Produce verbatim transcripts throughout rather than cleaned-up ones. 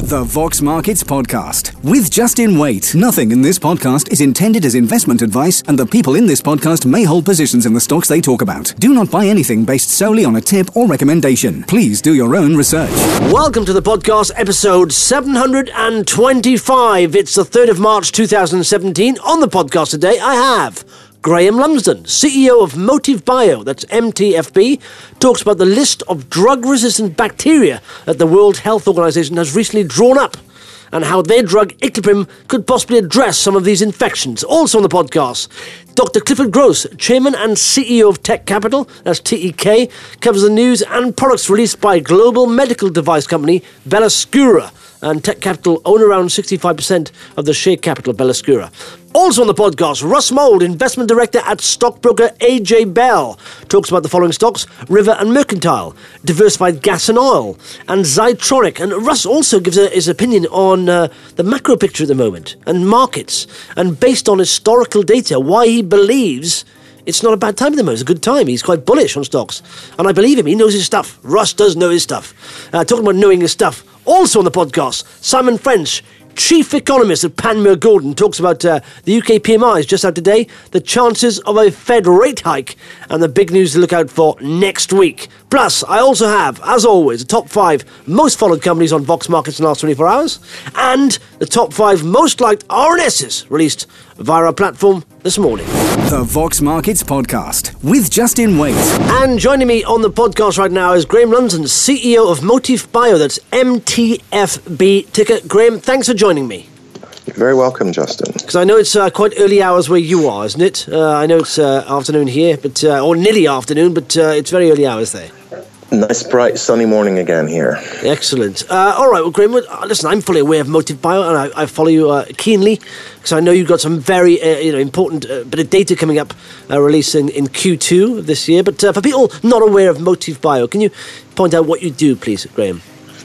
The Vox Markets Podcast with Justin Waite. Nothing in this podcast is intended as investment advice, and the people in this podcast may hold positions in the stocks they talk about. Do not buy anything based solely on a tip or recommendation. Please do your own research. Welcome to the podcast, episode seven hundred twenty-five. It's the third of March two thousand seventeen. On the podcast today, I have Graham Lumsden, C E O of Motive Bio, that's M T F B, talks about the list of drug-resistant bacteria that the World Health Organization has recently drawn up and how their drug Icliprim could possibly address some of these infections. Also on the podcast, Doctor Clifford Gross, Chairman and C E O of Tech Capital, that's T E K, covers the news and products released by global medical device company Bellascura, and Tech Capital own around sixty-five percent of the share capital of Bellascura. Also on the podcast, Russ Mould, Investment Director at stockbroker A J Bell, talks about the following stocks: River and Mercantile, Diversified Gas and Oil, and Zytronic. And Russ also gives a, his opinion on uh, the macro picture at the moment and markets, and based on historical data, why he believes it's not a bad time at the moment. It's a good time. He's quite bullish on stocks. And I believe him. He knows his stuff. Russ does know his stuff. Uh, talking about knowing his stuff. Also on the podcast, Simon French, Chief Economist at Panmure Gordon, talks about uh, the U K P M Is just out today, the chances of a Fed rate hike, and the big news to look out for next week. Plus, I also have, as always, the top five most followed companies on Vox Markets in the last twenty-four hours, and the top five most liked R N Ss released via our platform this morning. The Vox Markets Podcast with Justin Waite. And joining me on the podcast right now is Graham Lumsden, C E O of Motive Bio, that's M T F B ticker. Graham, thanks for joining me. You're very welcome, Justin. Because I know it's uh, quite early hours where you are, isn't it? Uh, I know it's uh, afternoon here, but uh, or nearly afternoon, but uh, it's very early hours there. Nice, bright, sunny morning again here. Excellent. Uh, all right, well, Graham, uh, listen, I'm fully aware of Motive Bio, and I, I follow you uh, keenly, because I know you've got some very uh, you know, important uh, bit of data coming up, uh, released in, in Q two of this year. But uh, for people not aware of Motive Bio, can you point out what you do, please, Graham?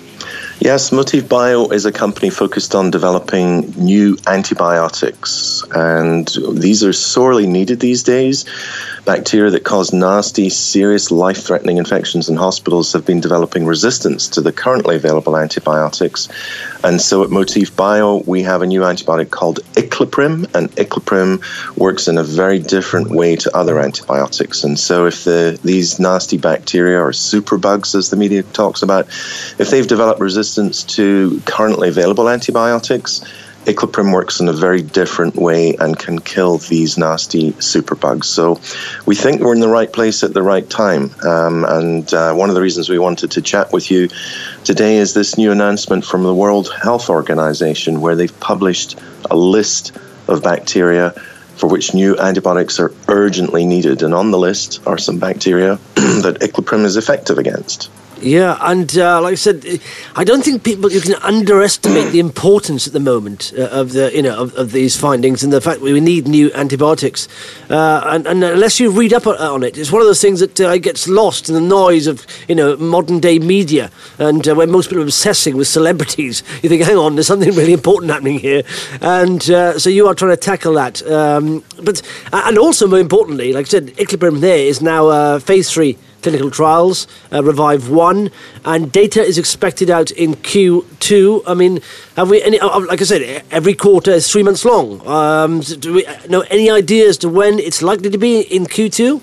Yes, Motive Bio is a company focused on developing new antibiotics, and these are sorely needed these days. Bacteria that cause nasty, serious, life-threatening infections in hospitals have been developing resistance to the currently available antibiotics. And so at Motive Bio, we have a new antibiotic called Icliprim, and Icliprim works in a very different way to other antibiotics. And so if the these nasty bacteria, or superbugs as the media talks about, if they've developed resistance to currently available antibiotics, Icliprim works in a very different way and can kill these nasty superbugs. So we think we're in the right place at the right time. Um, and uh, one of the reasons we wanted to chat with you today is this new announcement from the World Health Organization, where they've published a list of bacteria for which new antibiotics are urgently needed. And on the list are some bacteria that Icliprim is effective against. Yeah, and uh, like I said, I don't think people you can underestimate the importance at the moment uh, of the you know of, of these findings and the fact that we need new antibiotics. Uh, and, and unless you read up on it, it's one of those things that uh, gets lost in the noise of you know modern day media. And uh, when most people are obsessing with celebrities, you think, hang on, there's something really important happening here. And uh, so you are trying to tackle that. Um, but and also more importantly, like I said, Icliprim there is now uh, phase three. Clinical trials, uh, Revive one, and data is expected out in Q two. I mean, have we any, uh, like I said, every quarter is three months long. Um, do we know any idea as to when it's likely to be in Q two?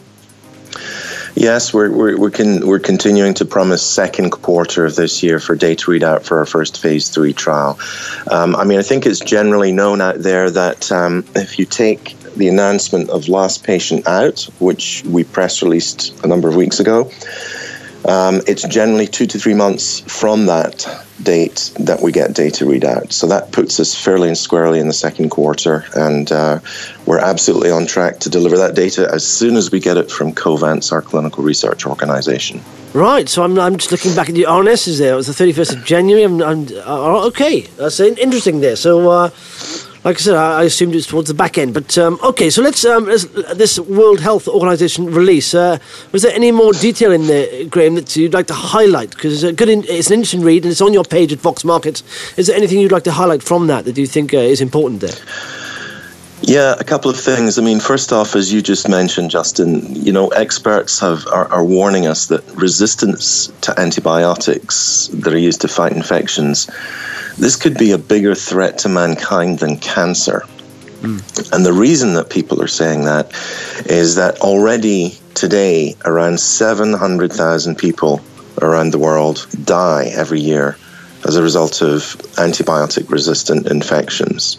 Yes, we're we're we're, con- we're continuing to promise second quarter of this year for data readout for our first phase three trial. Um, I mean, I think it's generally known out there that um, if you take the announcement of last patient out, which we press released a number of weeks ago, um, it's generally two to three months from that date that we get data readout. So that puts us fairly and squarely in the second quarter, and uh, we're absolutely on track to deliver that data as soon as we get it from Covance, our clinical research organization. Right, so I'm I'm just looking back at the R N Ss there. It was the thirty-first of January. I'm, I'm uh, okay. That's interesting there. So. Uh, Like I said, I assumed it's towards the back end. But, um, okay, so let's, um, let's this World Health Organization release, uh, was there any more detail in there, Graham, that you'd like to highlight? Because it's, a good in, it's an interesting read, and it's on your page at Vox Markets. Is there anything you'd like to highlight from that that you think uh, is important there? Yeah, a couple of things. I mean, first off, as you just mentioned, Justin, you know, experts have are, are warning us that resistance to antibiotics that are used to fight infections, this could be a bigger threat to mankind than cancer. Mm. And the reason that people are saying that is that already today, around seven hundred thousand people around the world die every year as a result of antibiotic-resistant infections.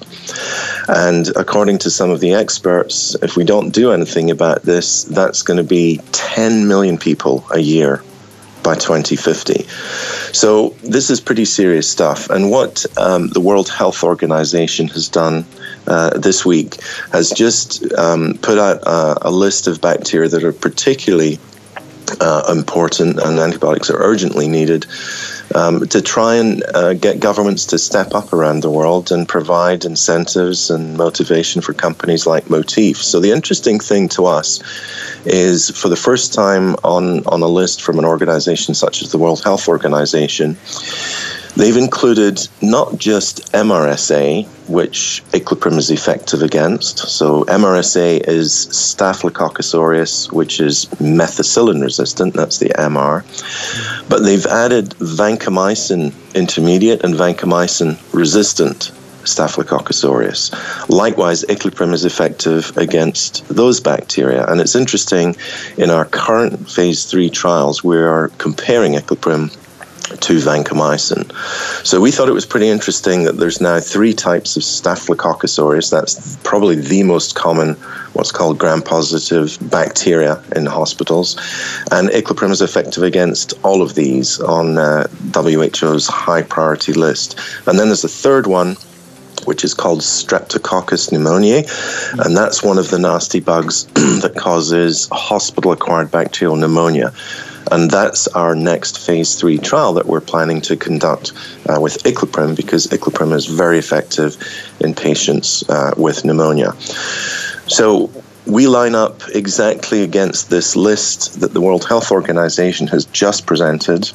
And according to some of the experts, if we don't do anything about this, that's going to be ten million people a year by twenty fifty. So this is pretty serious stuff. And what um, the World Health Organization has done uh, this week has just um, put out a, a list of bacteria that are particularly uh, important and antibiotics are urgently needed Um, to try and uh, get governments to step up around the world and provide incentives and motivation for companies like Motif. So the interesting thing to us is, for the first time on, on a list from an organization such as the World Health Organization, they've included not just M R S A, which Icloprim is effective against. So M R S A is Staphylococcus aureus, which is methicillin resistant. That's the M R. But they've added vancomycin intermediate and vancomycin resistant Staphylococcus aureus. Likewise, Icloprim is effective against those bacteria. And it's interesting, in our current phase three trials, we are comparing Icloprim to vancomycin. So we thought it was pretty interesting that there's now three types of Staphylococcus aureus. That's probably the most common, what's called gram-positive bacteria in hospitals. And Icloprim is effective against all of these on uh, W H O's high priority list. And then there's a third one, which is called Streptococcus pneumoniae, and that's one of the nasty bugs that causes hospital-acquired bacterial pneumonia. And that's our next phase three trial that we're planning to conduct uh, with Icloprim, because Icloprim is very effective in patients uh, with pneumonia. So we line up exactly against this list that the World Health Organization has just presented.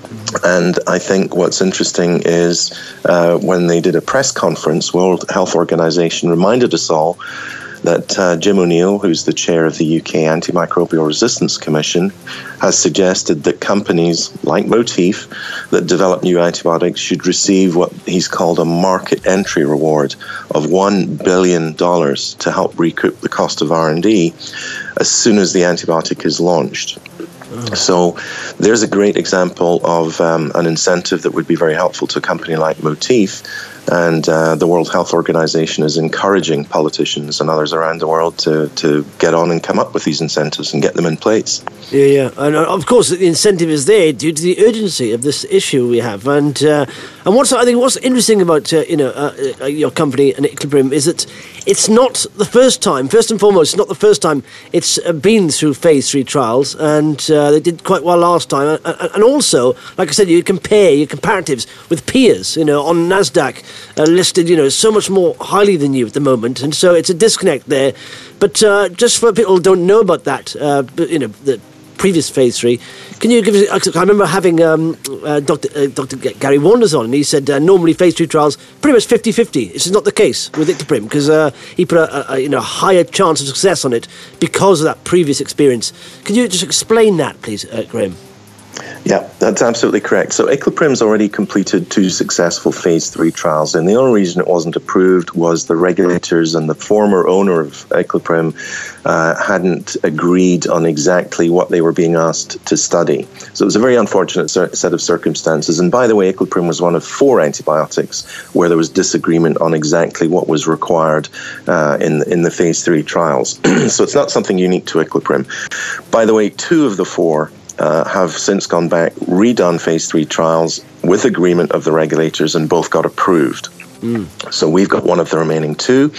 And I think what's interesting is uh, when they did a press conference, World Health Organization reminded us all that uh, Jim O'Neill, who's the chair of the U K Antimicrobial Resistance Commission, has suggested that companies like Motif that develop new antibiotics should receive what he's called a market entry reward of one billion dollars to help recoup the cost of R and D as soon as the antibiotic is launched. So there's a great example of um, an incentive that would be very helpful to a company like Motif. And uh, the World Health Organization is encouraging politicians and others around the world to, to get on and come up with these incentives and get them in place. Yeah, yeah. And of course, the incentive is there due to the urgency of this issue we have. And uh, and what's I think what's interesting about uh, you know uh, uh, your company and Icloprim is that it's not the first time. First and foremost, it's not the first time it's uh, been through phase three trials, and uh, they did quite well last time. And, and also, like I said, you compare your comparatives with peers. You know, on NASDAQ. Uh, listed, you know, so much more highly than you at the moment, and so it's a disconnect there. But uh, just for people who don't know about that, uh, you know, the previous phase three, can you give us? I remember having um, uh, Doctor Uh, Doctor Gary Wanders on, and he said uh, normally phase three trials pretty much fifty-fifty. This is not the case with Icloprim, because uh, he put a, a you know higher chance of success on it because of that previous experience. Can you just explain that, please, uh, Graham? Yeah, that's absolutely correct. So Icloprim's already completed two successful phase three trials, and the only reason it wasn't approved was the regulators and the former owner of Icloprim uh, hadn't agreed on exactly what they were being asked to study. So it was a very unfortunate set of circumstances. And by the way, Icloprim was one of four antibiotics where there was disagreement on exactly what was required uh, in, in the phase three trials. So it's not something unique to Icloprim. By the way, two of the four Uh, have since gone back, redone phase three trials with agreement of the regulators, and both got approved. Mm. So we've got one of the remaining two.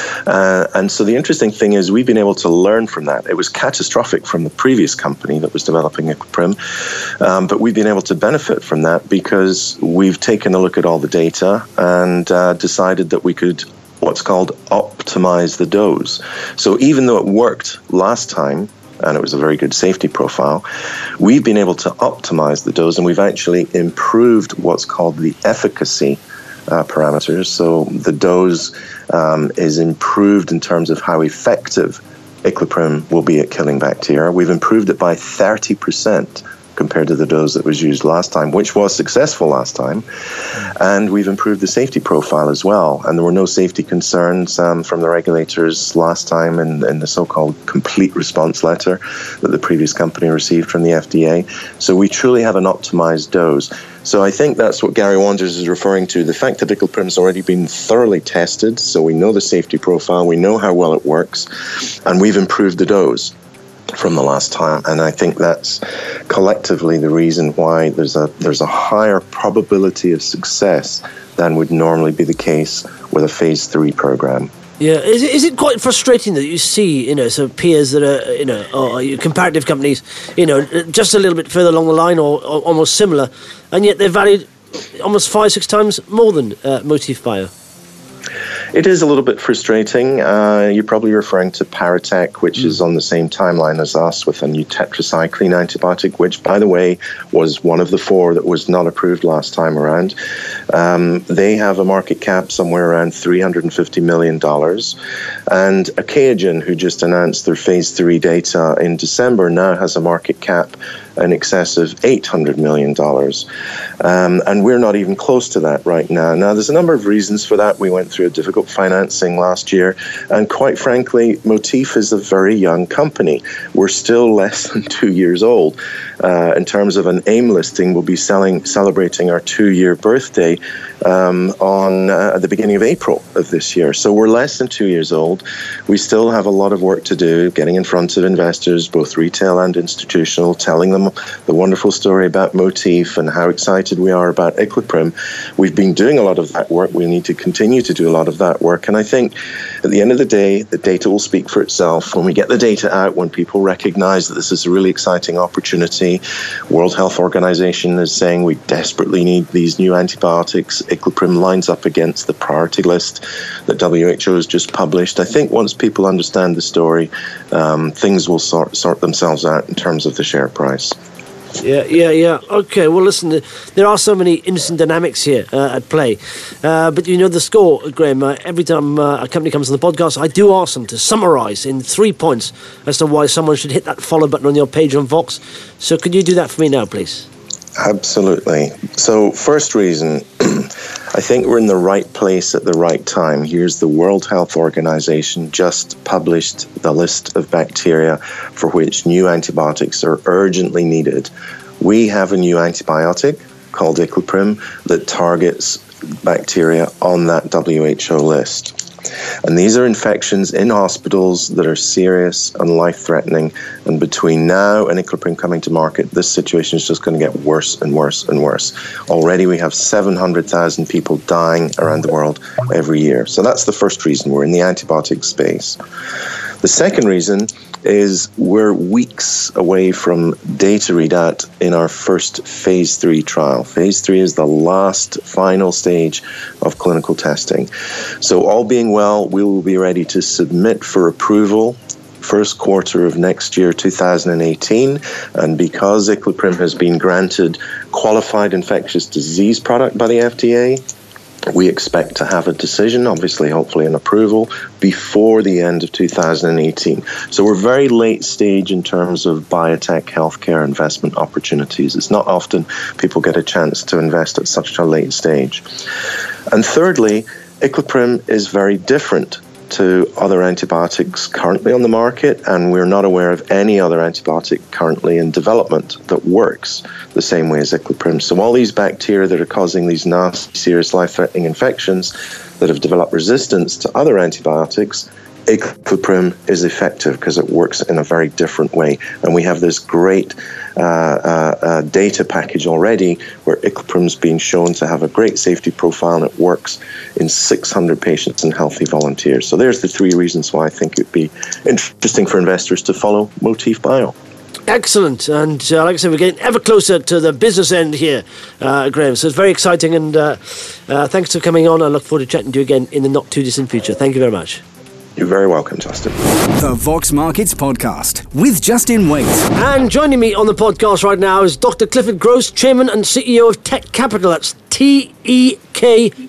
Uh, and so the interesting thing is we've been able to learn from that. It was catastrophic from the previous company that was developing Icloprim, um, but we've been able to benefit from that because we've taken a look at all the data and uh, decided that we could what's called optimize the dose. So even though it worked last time, and it was a very good safety profile, we've been able to optimize the dose, and we've actually improved what's called the efficacy uh, parameters. So the dose um, is improved in terms of how effective Icloprim will be at killing bacteria. We've improved it by thirty percent compared to the dose that was used last time, which was successful last time. And we've improved the safety profile as well. And there were no safety concerns um, from the regulators last time in, in the so-called complete response letter that the previous company received from the F D A. So we truly have an optimized dose. So I think that's what Gary Wanders is referring to. The fact that Icloprim's already been thoroughly tested, so we know the safety profile, we know how well it works, and we've improved the dose from the last time, and I think that's collectively the reason why there's a there's a higher probability of success than would normally be the case with a phase three program. Yeah, is it, is it quite frustrating that you see, you know, some peers that are, you know, or comparative companies, you know, just a little bit further along the line or, or almost similar, and yet they're valued almost five, six times more than uh, Motif Bio? It is a little bit frustrating. Uh, you're probably referring to Paratech, which mm. is on the same timeline as us with a new tetracycline antibiotic, which, by the way, was one of the four that was not approved last time around. Um, they have a market cap somewhere around three hundred fifty million dollars. And Achaogen, who just announced their phase three data in December, now has a market cap in excess of eight hundred million dollars. Um, and we're not even close to that right now. Now, there's a number of reasons for that. We went through a difficult financing last year. And quite frankly, Motif is a very young company. We're still less than two years old. Uh, in terms of an AIM listing, we'll be selling, celebrating our two-year birthday um, on uh, at the beginning of April of this year. So we're less than two years old. We still have a lot of work to do, getting in front of investors, both retail and institutional, telling them the wonderful story about Motif and how excited we are about Icloprim. We've been doing a lot of that work. We need to continue to do a lot of that work. And I think at the end of the day, the data will speak for itself. When we get the data out, when people recognize that this is a really exciting opportunity, World Health Organization is saying we desperately need these new antibiotics. Icloprim lines up against the priority list that W H O has just published. I think once people understand the story, um, things will sort, sort themselves out in terms of the share price. Yeah, yeah, yeah. Okay, well, listen, there are so many interesting dynamics here uh, at play. Uh, but you know the score, Graham. Uh, every time uh, a company comes on the podcast, I do ask them to summarise in three points as to why someone should hit that follow button on your page on Vox. So could you do that for me now, please? Absolutely. So first reason, I think we're in the right place at the right time. Here's the World Health Organization just published the list of bacteria for which new antibiotics are urgently needed. We have a new antibiotic called Icloprim that targets bacteria on that W H O list. And these are infections in hospitals that are serious and life-threatening. And between now and Icloprim coming to market, this situation is just going to get worse and worse and worse. Already we have seven hundred thousand people dying around the world every year. So that's the first reason. We're in the antibiotic space. The second reason is we're weeks away from data readout in our first phase three trial. Phase three is the last final stage of clinical testing. So all being well, we will be ready to submit for approval first quarter of next year, two thousand eighteen. And because Icloprim has been granted qualified infectious disease product by the F D A, we expect to have a decision, obviously, hopefully an approval, before the end of two thousand eighteen. So we're very late stage in terms of biotech healthcare investment opportunities. It's not often people get a chance to invest at such a late stage. And thirdly, Icloprim is very different to other antibiotics currently on the market, and we're not aware of any other antibiotic currently in development that works the same way as Icloprim. So all these bacteria that are causing these nasty, serious, life-threatening infections that have developed resistance to other antibiotics, Icloprim is effective because it works in a very different way. And we have this great uh, uh, uh, data package already where Icloprim's being shown to have a great safety profile, and it works in six hundred patients and healthy volunteers. So there's the three reasons why I think it would be interesting for investors to follow Motif Bio. Excellent. And uh, like I said, we're getting ever closer to the business end here, uh, Graham. So it's very exciting. And uh, uh, thanks for coming on. I look forward to chatting to you again in the not too distant future. Thank you very much. You're very welcome, Justin. The Vox Markets Podcast with Justin Waite. And joining me on the podcast right now is Doctor Clifford Gross, Chairman and C E O of Tech Capital. That's T E K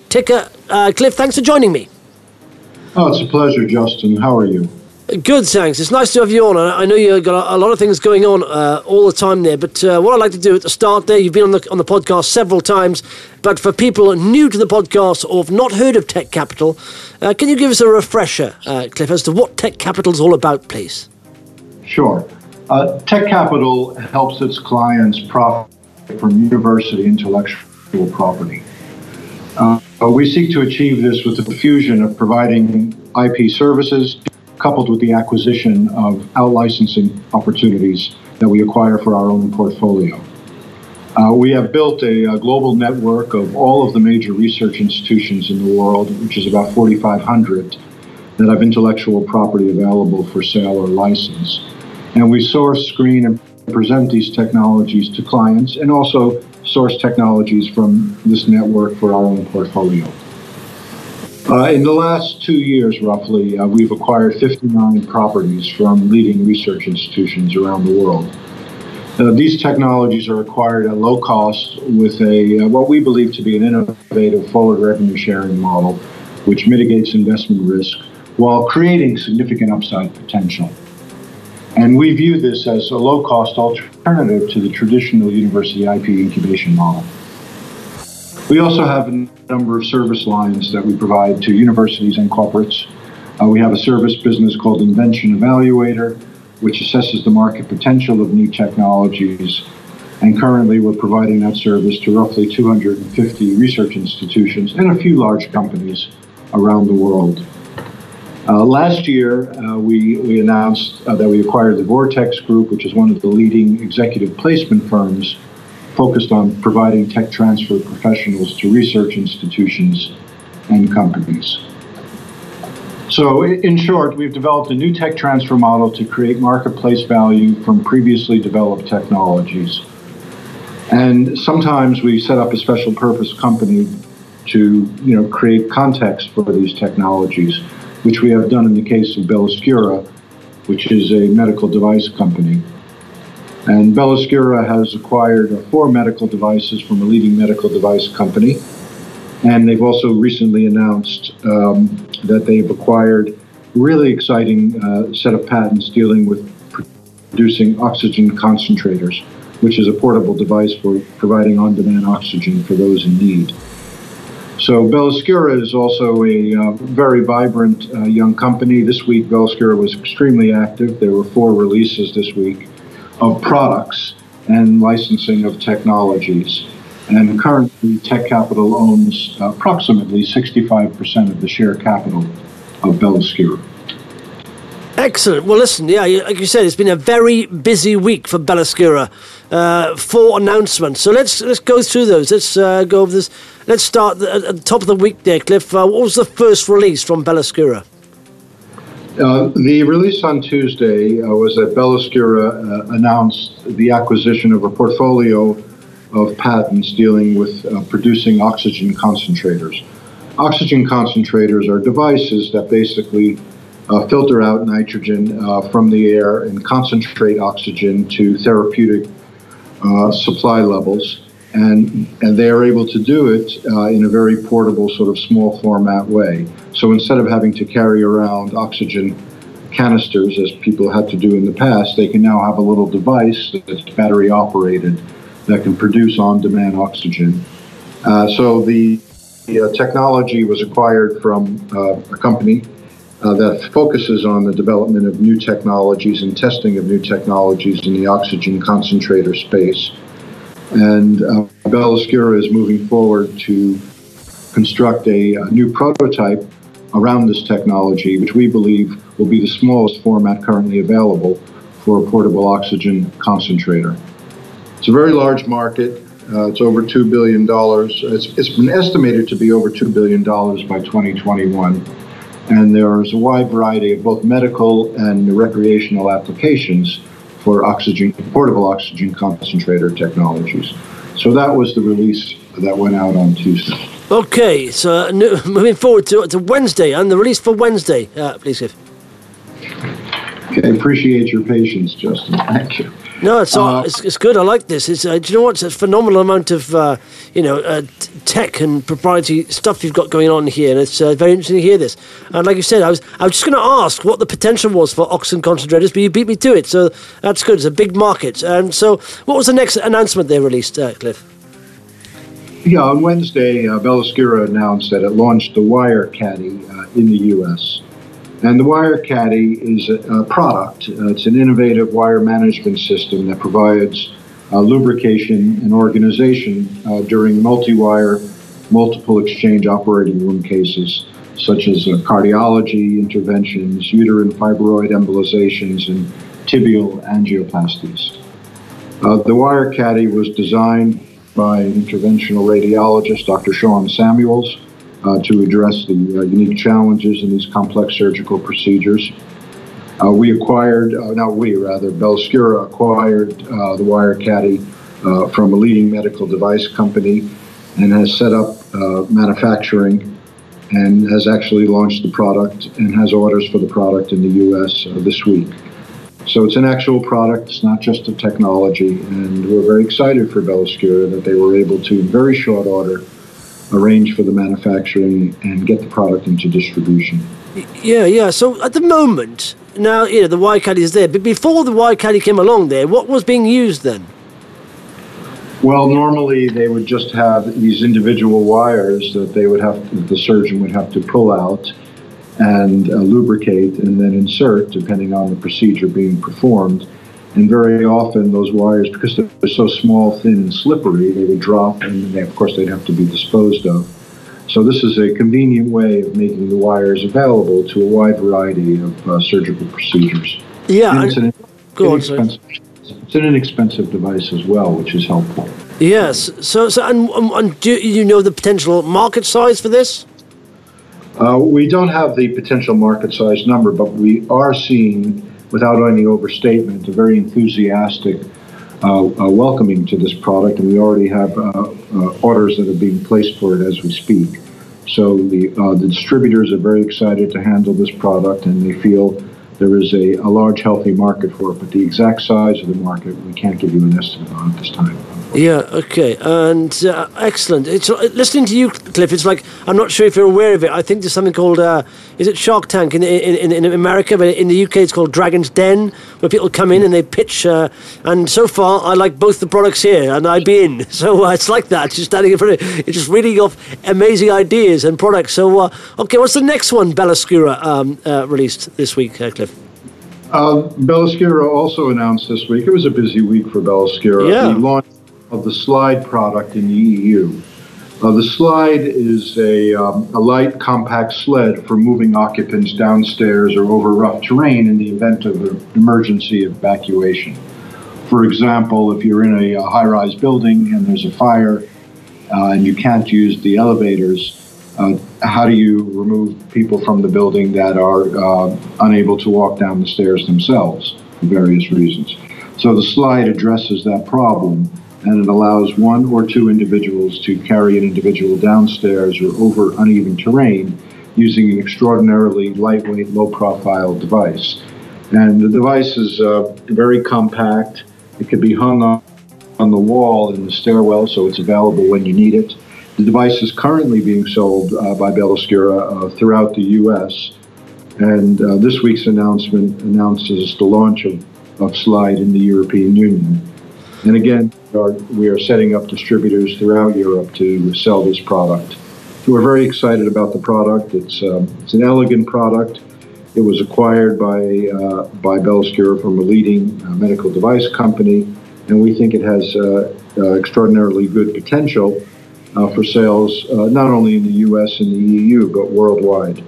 ticker. Uh, Cliff, thanks for joining me. Oh, it's a pleasure, Justin. How are you? Good, thanks. It's nice to have you on. I know you've got a lot of things going on uh, all the time there, but uh, what I'd like to do at the start there, you've been on the on the podcast several times, but for people new to the podcast or have not heard of Tech Capital, uh, can you give us a refresher, uh, Cliff, as to what Tech Capital is all about, please? Sure. Uh, Tech Capital helps its clients profit from university intellectual property. Uh, we seek to achieve this with the fusion of providing I P services coupled with the acquisition of out-licensing opportunities that we acquire for our own portfolio. Uh, we have built a, a global network of all of the major research institutions in the world, which is about forty-five hundred, that have intellectual property available for sale or license. And we source, screen, and present these technologies to clients and also source technologies from this network for our own portfolio. Uh, in the last two years, roughly, uh, we've acquired fifty-nine properties from leading research institutions around the world. Uh, these technologies are acquired at low cost with a uh, what we believe to be an innovative forward revenue sharing model, which mitigates investment risk while creating significant upside potential. And we view this as a low-cost alternative to the traditional university I P incubation model. We also have a number of service lines that we provide to universities and corporates. Uh, we have a service business called Invention Evaluator, which assesses the market potential of new technologies. And currently, we're providing that service to roughly two hundred fifty research institutions and a few large companies around the world. Uh, last year, uh, we, we announced uh, that we acquired the Vortex Group, which is one of the leading executive placement firms focused on providing tech transfer professionals to research institutions and companies. So in short, we've developed a new tech transfer model to create marketplace value from previously developed technologies. And sometimes we set up a special purpose company to, you know, create context for these technologies, which we have done in the case of Belliscura, which is a medical device company. And Belliscura has acquired four medical devices from a leading medical device company. And they've also recently announced um, that they've acquired a really exciting uh, set of patents dealing with producing oxygen concentrators, which is a portable device for providing on-demand oxygen for those in need. So Belliscura is also a uh, very vibrant uh, young company. This week, Belliscura was extremely active. There were four releases this week of products and licensing of technologies. And currently, Tech Capital owns approximately sixty-five percent of the share capital of Belliscura. Excellent. Well, listen, yeah, like you said, it's been a very busy week for Belliscura. Uh, four announcements. So let's let's go through those. Let's uh, go over this. Let's start at the top of the week there, Cliff. Uh, what was the first release from Belliscura? Uh, the release on Tuesday uh, was that Belliscura uh, announced the acquisition of a portfolio of patents dealing with uh, producing oxygen concentrators. Oxygen concentrators are devices that basically uh, filter out nitrogen uh, from the air and concentrate oxygen to therapeutic uh, supply levels. And, and they are able to do it uh, in a very portable, sort of small format way. So instead of having to carry around oxygen canisters, as people had to do in the past, they can now have a little device that's battery operated that can produce on-demand oxygen. Uh, so the, the uh, technology was acquired from uh, a company uh, that focuses on the development of new technologies and testing of new technologies in the oxygen concentrator space. And uh, Belliscura is moving forward to construct a, a new prototype around this technology, which we believe will be the smallest format currently available for a portable oxygen concentrator. It's a very large market. Uh, it's over two billion dollars. It's, it's been estimated to be over two billion dollars by twenty twenty-one. And there's a wide variety of both medical and recreational applications for oxygen, portable oxygen concentrator technologies. So that was the release that went out on Tuesday. Okay, so uh, moving forward to, to Wednesday, and the release for Wednesday, uh, please, Cliff. Okay, I appreciate your patience, Justin. Thank you. No, it's, Uh, it's it's good. I like this. It's uh, do you know what? It's a phenomenal amount of uh, you know uh, t- tech and proprietary stuff you've got going on here, and it's uh, very interesting to hear this. And like you said, I was I was just going to ask what the potential was for oxygen concentrators, but you beat me to it. So that's good. It's a big market. And so, what was the next announcement they released, uh, Cliff? Yeah, on Wednesday, uh, Belliscura announced that it launched the WireCaddy uh, in the U S. And the WireCaddy is a, a product. Uh, it's an innovative wire management system that provides uh, lubrication and organization uh, during multi-wire, multiple exchange operating room cases, such as uh, cardiology interventions, uterine fibroid embolizations, and tibial angioplasties. Uh, the WireCaddy was designed by an interventional radiologist, Doctor Sean Samuels, uh, to address the uh, unique challenges in these complex surgical procedures. Uh, we acquired, uh, not we, rather, Belliscura acquired uh, the WireCaddy uh, from a leading medical device company and has set up uh, manufacturing and has actually launched the product and has orders for the product in the U S uh, this week. So it's an actual product, it's not just a technology, and we're very excited for Belliscura that they were able to, in very short order, arrange for the manufacturing and get the product into distribution. Yeah, yeah. So at the moment, now, you know, the WireCaddy is there, but before the WireCaddy came along there, what was being used then? Well, normally they would just have these individual wires that they would have, that the surgeon would have to pull out and uh, lubricate and then insert, depending on the procedure being performed. And very often those wires, because they're so small, thin, and slippery, they would drop, and then they, of course they'd have to be disposed of. So this is a convenient way of making the wires available to a wide variety of uh, surgical procedures. Yeah, and it's, an go on, inexpensive, it's an inexpensive device as well, which is helpful. Yes. So, so and, and do you know the potential market size for this? Uh, we don't have the potential market size number, but we are seeing, without any overstatement, a very enthusiastic uh, uh, welcoming to this product, and we already have uh, uh, orders that are being placed for it as we speak. So the, uh, the distributors are very excited to handle this product, and they feel there is a, a large, healthy market for it, but the exact size of the market, we can't give you an estimate on at this time. Yeah, okay, and uh, excellent. It's uh, listening to you, Cliff. It's like, I'm not sure if you're aware of it. I think there's something called, uh, is it Shark Tank in, in in America, but in the U K it's called Dragon's Den, where people come in and they pitch. Uh, and so far, I like both the products here, and I'd be in. So uh, it's like that. Just standing in front of it, it's just reading off amazing ideas and products. So uh, okay, what's the next one Belliscura um, uh, released this week, uh, Cliff? Uh, Belliscura also announced this week. It was a busy week for Belliscura. Yeah. The launch of the Slide product in the E U. Uh, the Slide is a, um, a light, compact sled for moving occupants downstairs or over rough terrain in the event of an emergency evacuation. For example, if you're in a, a high-rise building and there's a fire uh, and you can't use the elevators, uh, how do you remove people from the building that are uh, unable to walk down the stairs themselves for various reasons? So the Slide addresses that problem, and it allows one or two individuals to carry an individual downstairs or over uneven terrain using an extraordinarily lightweight, low-profile device. And the device is uh, very compact. It can be hung on, on the wall in the stairwell, so it's available when you need it. The device is currently being sold uh, by Belliscura uh, throughout the U S, and uh, this week's announcement announces the launch of, of Slide in the European Union. And again, we are, we are setting up distributors throughout Europe to sell this product. So we're very excited about the product. It's, um, it's an elegant product. It was acquired by, uh, by Belliscura from a leading uh, medical device company, and we think it has uh, uh, extraordinarily good potential uh, for sales, uh, not only in the U S and the E U, but worldwide.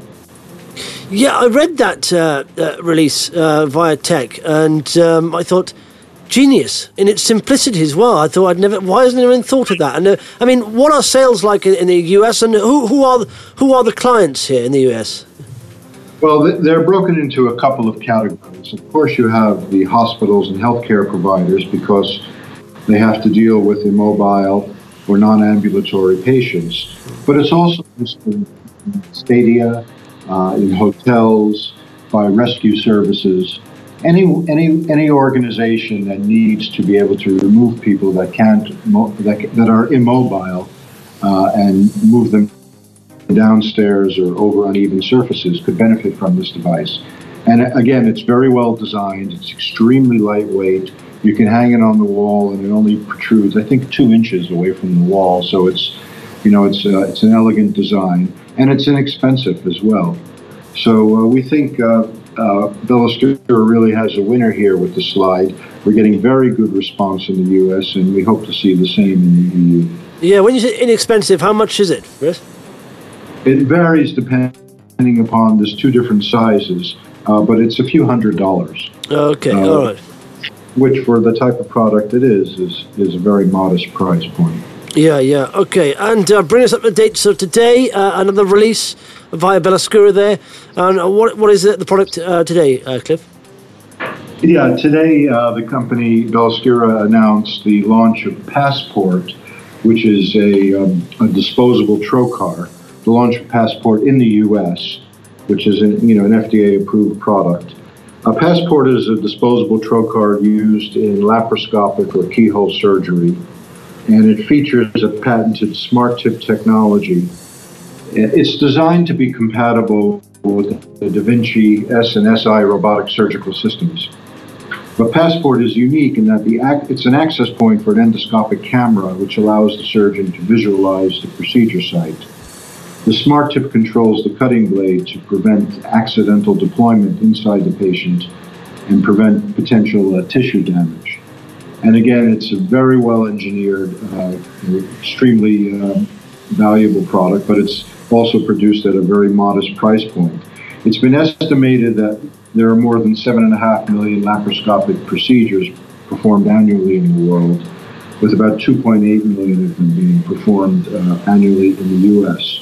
Yeah, I read that uh, uh, release uh, via tech, and um, I thought, genius in its simplicity as well. I thought I'd never. Why hasn't anyone thought of that? And uh, I mean, what are sales like in, in the U S, and who who are who are the clients here in the U S? Well, they're broken into a couple of categories. Of course, you have the hospitals and healthcare providers because they have to deal with immobile or non-ambulatory patients. But it's also used in stadia, uh, in hotels, by rescue services, any any any organization that needs to be able to remove people that can't mo- that, that are immobile uh, and move them downstairs or over uneven surfaces could benefit from this device. And again, it's very well designed. It's extremely lightweight. You can hang it on the wall, and it only protrudes, I think, two inches away from the wall. So it's, you know, it's uh, it's an elegant design, and it's inexpensive as well. So uh, we think uh, uh, Belliscura really has a winner here with the slide. We're getting very good response in the U S, and we hope to see the same in the E U. Yeah, when you say inexpensive, how much is it, Chris? It varies depending upon, there's two different sizes, uh, but it's a few hundred dollars. Okay, uh, all right. Which, for the type of product it is, is, is a very modest price point. Yeah, yeah, okay. And uh, bring us up to date. So today, uh, another release via Belliscura there. And uh, what what is it, the product uh, today, uh, Cliff? Yeah, today uh, the company Belliscura announced the launch of Passport, which is a, um, a disposable trocar. The launch of Passport in the U S, which is an, you know, an F D A-approved product. A Passport is a disposable trocar used in laparoscopic or keyhole surgery, and it features a patented smart tip technology. It's designed to be compatible with the Da Vinci S and S I robotic surgical systems. But Passport is unique in that the ac- it's an access point for an endoscopic camera, which allows the surgeon to visualize the procedure site. The smart tip controls the cutting blade to prevent accidental deployment inside the patient and prevent potential uh, tissue damage. And again, it's a very well engineered, uh, extremely uh, valuable product, but it's also produced at a very modest price point. It's been estimated that there are more than seven and a half million laparoscopic procedures performed annually in the world, with about two point eight million of them being performed uh, annually in the U S.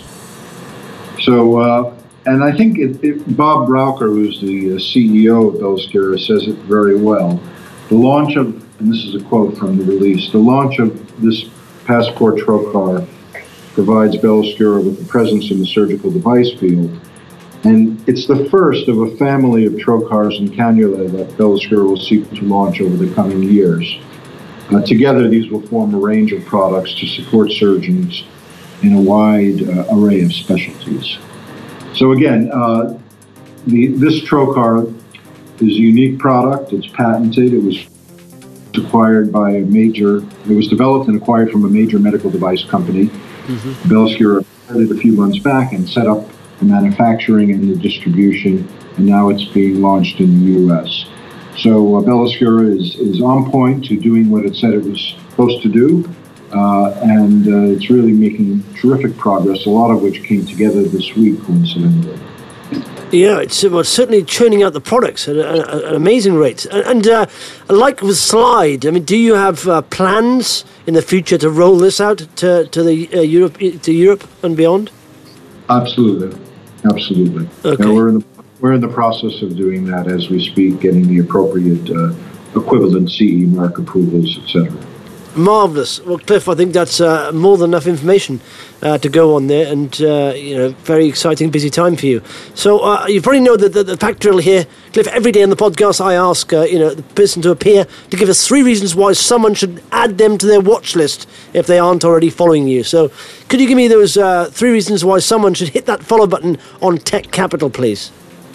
So, uh, and I think it, it, Bob Braucher, who's the uh, C E O of Belliscura, says it very well. The launch of, and this is a quote from the release, the launch of this Passport trocar provides Belliscura with the presence in the surgical device field. And it's the first of a family of trocars and cannula that Belliscura will seek to launch over the coming years. Uh, together, these will form a range of products to support surgeons in a wide uh, array of specialties. So again, uh, the, this trocar is a unique product. It's patented. It was acquired by a major, it was developed and acquired from a major medical device company. Mm-hmm. Belliscura acquired it a few months back and set up the manufacturing and the distribution, and now it's being launched in the U S. So uh, Belliscura is, is on point to doing what it said it was supposed to do. Uh, and uh, it's really making terrific progress, a lot of which came together this week, coincidentally. Yeah, it's, well, it's certainly churning out the products at a, an amazing rate. And, and uh, like with Slide, I mean, do you have uh, plans in the future to roll this out to to the uh, Europe to Europe and beyond? Absolutely, absolutely. Okay. Yeah, we're in the we're in the process of doing that as we speak, getting the appropriate uh, equivalent C E mark approvals, et cetera. Marvellous. Well, Cliff, I think that's uh, more than enough information uh, to go on there, and uh, you know, very exciting, busy time for you. So uh, you probably know that the, the fact drill here, Cliff. Every day on the podcast, I ask uh, you know the person to appear to give us three reasons why someone should add them to their watch list if they aren't already following you. So, could you give me those uh, three reasons why someone should hit that follow button on Tech Capital, please?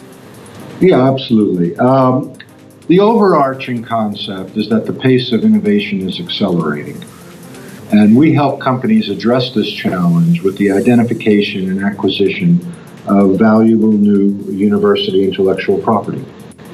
Yeah, absolutely. Um, The overarching concept is that the pace of innovation is accelerating. And we help companies address this challenge with the identification and acquisition of valuable new university intellectual property.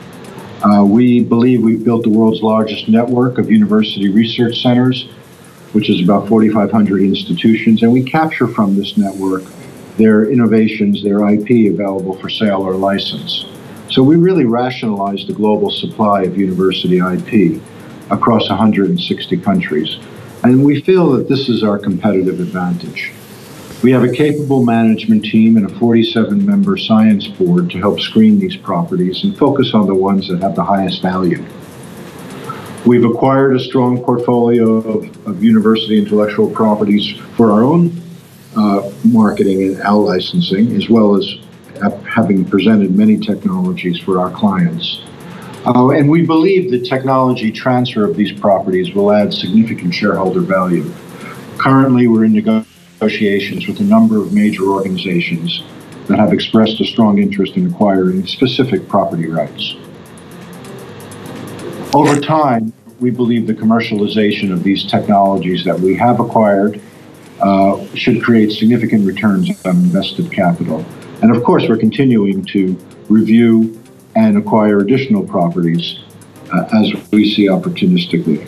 Uh, we believe we've built the world's largest network of university research centers, which is about forty-five hundred institutions, and we capture from this network their innovations, their I P available for sale or license. So we really rationalize the global supply of university I P across one hundred sixty countries. And we feel that this is our competitive advantage. We have a capable management team and a forty-seven member science board to help screen these properties and focus on the ones that have the highest value. We've acquired a strong portfolio of, of university intellectual properties for our own uh, marketing and out-licensing, as well as having presented many technologies for our clients. Uh, and we believe the technology transfer of these properties will add significant shareholder value. Currently, we're in negotiations with a number of major organizations that have expressed a strong interest in acquiring specific property rights. Over time, we believe the commercialization of these technologies that we have acquired uh, should create significant returns on invested capital. And of course, we're continuing to review and acquire additional properties uh, as we see opportunistically.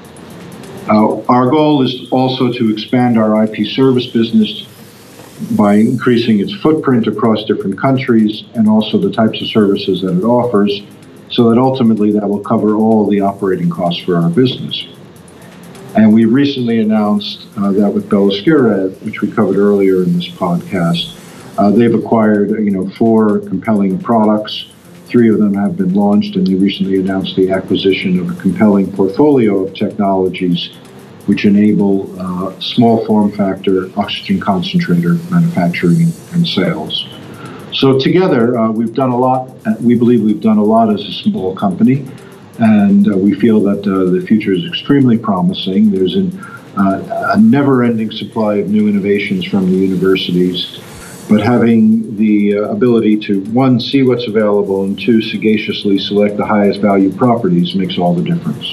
Uh, our goal is also to expand our I P service business by increasing its footprint across different countries and also the types of services that it offers, so that ultimately that will cover all the operating costs for our business. And we recently announced uh, that with Belliskirad, which we covered earlier in this podcast, uh, they've acquired you know four compelling products. Three of them have been launched, and they recently announced the acquisition of a compelling portfolio of technologies which enable uh, small form factor oxygen concentrator manufacturing and sales. So together, uh, we've done a lot. We believe we've done a lot as a small company, and uh, we feel that uh, the future is extremely promising. There's an, uh, a never-ending supply of new innovations from the universities, but having the uh, ability to, one, see what's available, and two, sagaciously select the highest value properties makes all the difference.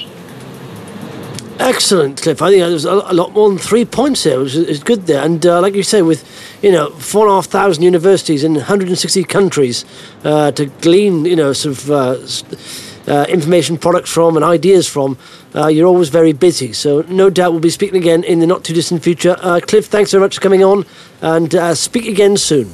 Excellent, Cliff. I think there's a lot more than three points here, which is good there. And uh, like you say, with you know four and a half thousand universities in one hundred sixty countries uh, to glean you know sort of uh, uh, information products from and ideas from, uh, you're always very busy. So no doubt we'll be speaking again in the not too distant future. Uh, Cliff, thanks very much for coming on, and uh, speak again soon.